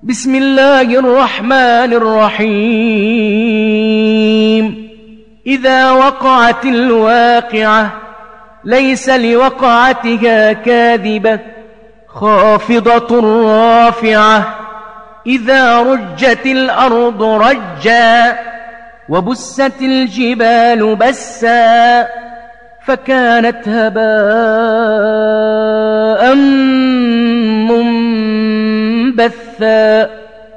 بسم الله الرحمن الرحيم. إذا وقعت الواقعة ليس لوقعتها كاذبة خافضة رافعة. إذا رجت الأرض رجا وبست الجبال بسا فكانت هباء منبثا.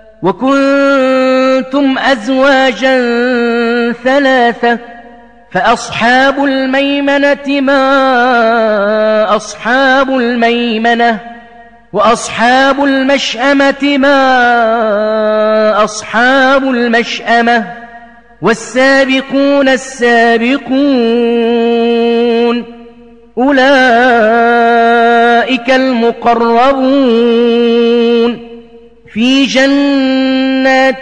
وكنتم أزواجا ثلاثة فأصحاب الميمنة ما أصحاب الميمنة وأصحاب المشأمة ما أصحاب المشأمة والسابقون السابقون أولئك المقربون في جنات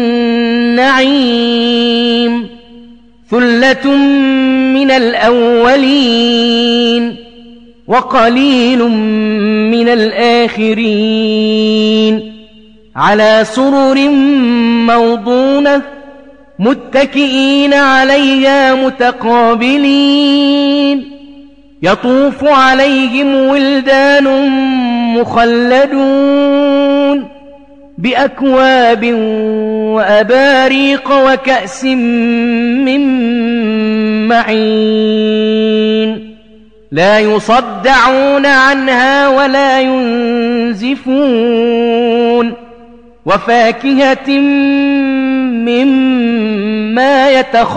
النعيم. ثلة من الأولين وقليل من الآخرين على سرر موضونة متكئين عليها متقابلين. يطوف عليهم ولدان مخلدون بأكواب وأباريق وكأس من معين لا يصدعون عنها ولا ينزفون. وفاكهة مما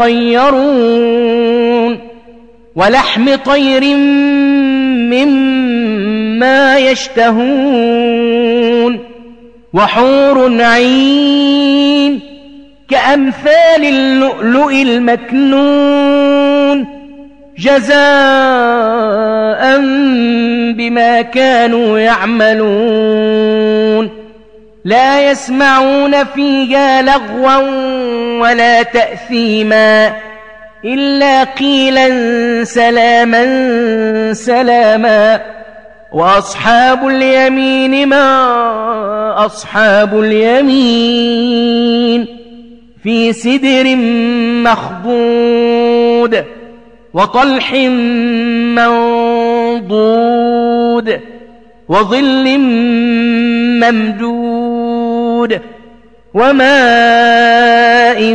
يتخيرون ولحم طير مما يشتهون وحور عين كأمثال اللؤلؤ المكنون جزاء بما كانوا يعملون. لا يسمعون فيها لغوا ولا تأثيما إلا قيلا سلاما سلاما. وأصحاب اليمين ما أصحاب اليمين في سدر مخضود وطلح منضود وظل ممدود وماء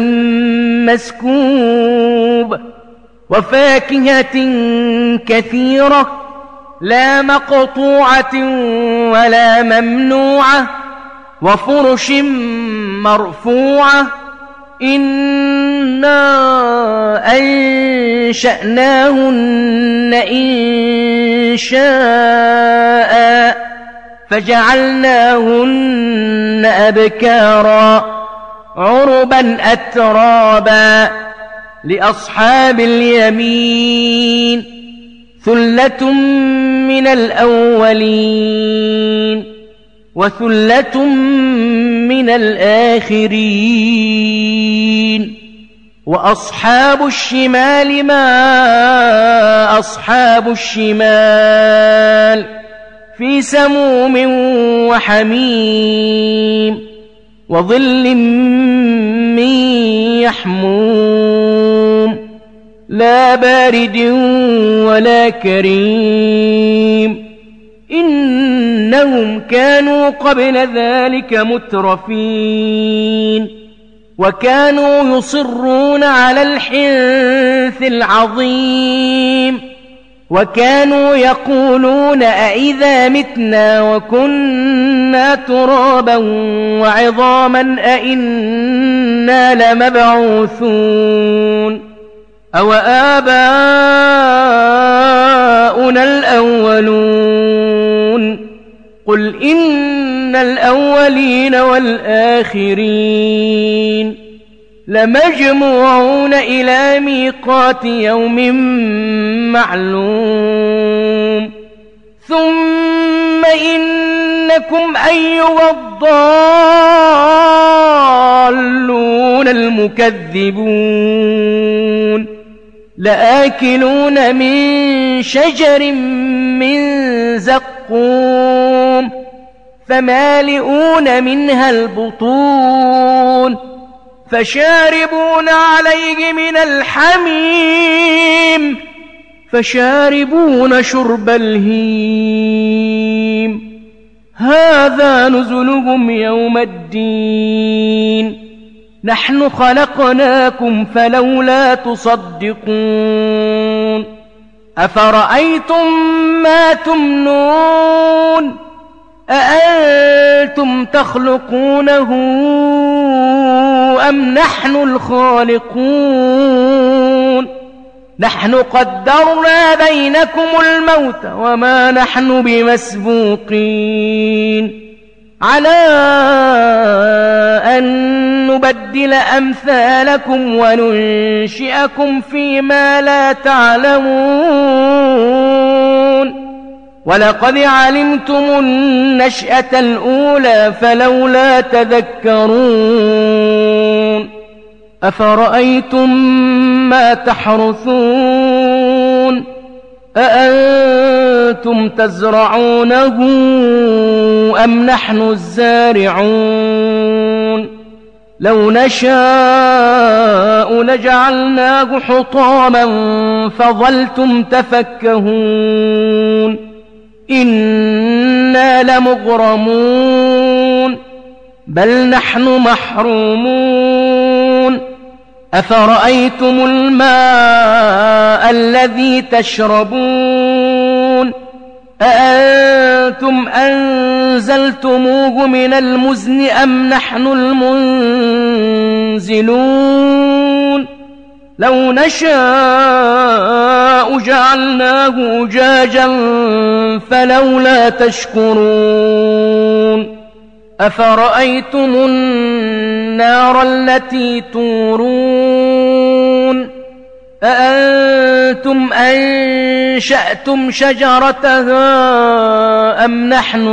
مسكوب وفاكهة كثيرة لا مقطوعة ولا ممنوعة وفرش مرفوعة. إنا أنشأناهن إنشاء فجعلناهن أبكارا عربا أترابا. لأصحاب اليمين ثلة من الأولين وثلة من الآخرين. وأصحاب الشمال ما أصحاب الشمال في سموم وحميم وظل من يحموم لا بارد ولا كريم. إنهم كانوا قبل ذلك مترفين وكانوا يصرون على الحنث العظيم وكانوا يقولون أئذا متنا وكنا ترابا وعظاما أئنا لمبعوثون أو آباؤنا الأولون. قل إن الأولين والآخرين لمجموعون إلى ميقات يوم معلوم. ثم إنكم أيها الضالون المكذبون لآكلون من شجر من زقوم فمالئون منها البطون فشاربون عليه من الحميم فشاربون شرب الهيم هذا نزلهم يوم الدين نحن خلقناكم فلولا تصدقون أفرأيتم ما تمنون أأنتم تخلقونه أم نحن الخالقون نحن قدرنا بينكم الموت وما نحن بمسبوقين على أن نبدل أمثالكم وننشئكم فيما لا تعلمون ولقد علمتم النشأة الأولى فلولا تذكرون أفرأيتم ما تحرثون أأنتم تزرعونه أم نحن الزارعون لو نشاء لجعلناه حطاما فظلتم تفكهون إنا لمغرمون بل نحن محرومون أفرأيتم الماء الذي تشربون أأنتم أنزلتموه من المزن أم نحن المنزلون لو نشاء جعلناه أجاجا فلولا تشكرون أفرأيتم النار التي تورون أأنتم أنشأتم شجرتها أم نحن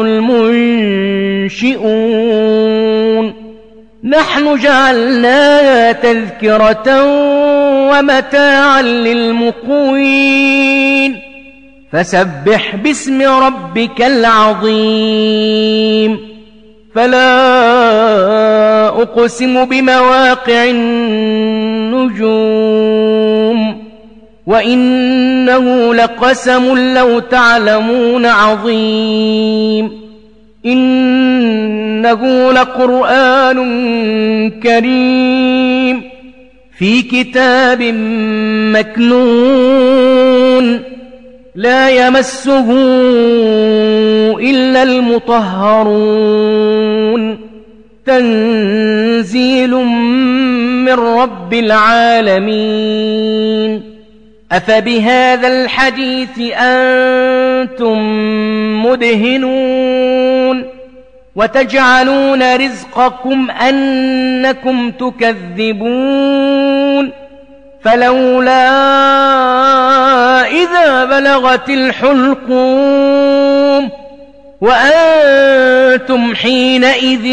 المنشئون نحن جعلناها تذكرة ومتاعا للمقوين فسبح باسم ربك العظيم فلا أقسم بمواقع النجوم وإنه لقسم لو تعلمون عظيم إنه لقرآن كريم في كتاب مكنون لا يمسه إلا المطهرون تنزيل من رب العالمين أفبهذا الحديث أنتم مدهنون وتجعلون رزقكم أنكم تكذبون فلولا إذا بلغت الحلقوم وأنتم حينئذ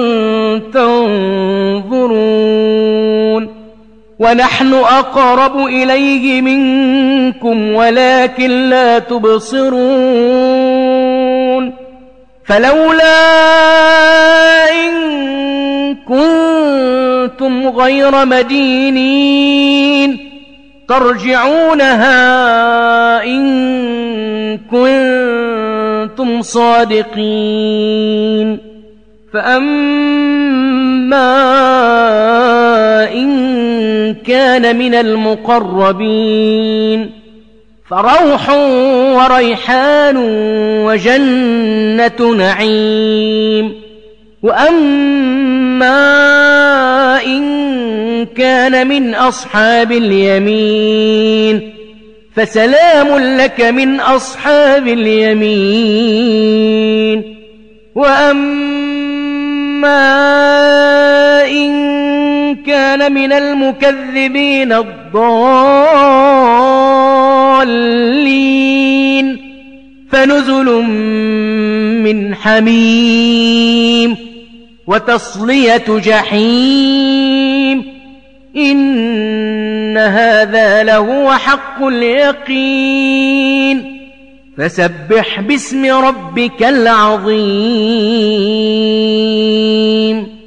تنظرون ونحن أقرب إليه منكم ولكن لا تبصرون فلولا إن كنتم غير مدينين ترجعونها إن كنتم صادقين فأما إن كان من المقربين فروح وريحان وجنة نعيم وأما إن كان من أصحاب اليمين فسلام لك من أصحاب اليمين وأما إن كان من المكذبين الضالين فنزل من حميم وتصلية جحيم إن هذا لهو حق اليقين فسبح باسم ربك العظيم